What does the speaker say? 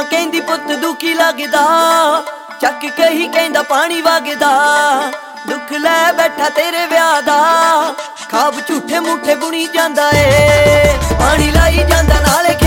ਕਹਿੰਦੀ ਪੁੱਤ ਦੁਖੀ ਲੱਗਦਾ, ਚੱਕ ਕੇ ਹੀ ਕਹਿੰਦਾ ਪਾਣੀ ਵਗਦਾ। ਦੁੱਖ ਲੈ ਬੈਠਾ ਤੇਰੇ ਵਿਆਹ ਦਾ, ਖਾਬ ਝੂਠੇ ਮੂਠੇ ਬੁਣੀ ਜਾਂਦਾ ਏ। ਪਾਣੀ ਲਾਈ ਜਾਂਦਾ ਨਾਲੇ